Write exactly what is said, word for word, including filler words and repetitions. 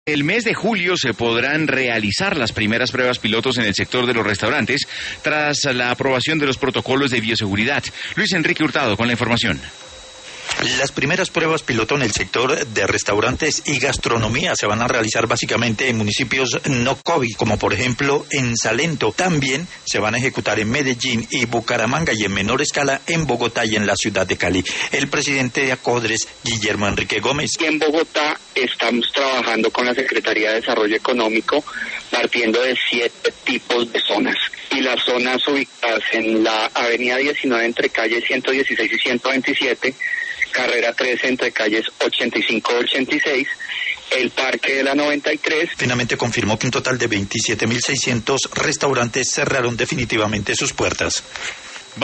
El mes de julio se podrán realizar las primeras pruebas pilotos en el sector de los restaurantes tras la aprobación de los protocolos de bioseguridad. Luis Enrique Hurtado con la información. Las primeras pruebas piloto en el sector de restaurantes y gastronomía se van a realizar básicamente en municipios no COVID, como por ejemplo en Salento. También se van a ejecutar en Medellín y Bucaramanga y en menor escala en Bogotá y en la ciudad de Cali. El presidente de Acodres, Guillermo Enrique Gómez. En Bogotá estamos trabajando con la Secretaría de Desarrollo Económico partiendo de siete tipos de zonas. Y las zonas ubicadas en la avenida diecinueve entre calles ciento dieciséis y ciento veintisiete, carrera trece entre calles ochenta y cinco y ochenta y seis, el Parque de la noventa y tres. Finalmente confirmó que un total de veintisiete mil seiscientos restaurantes cerraron definitivamente sus puertas.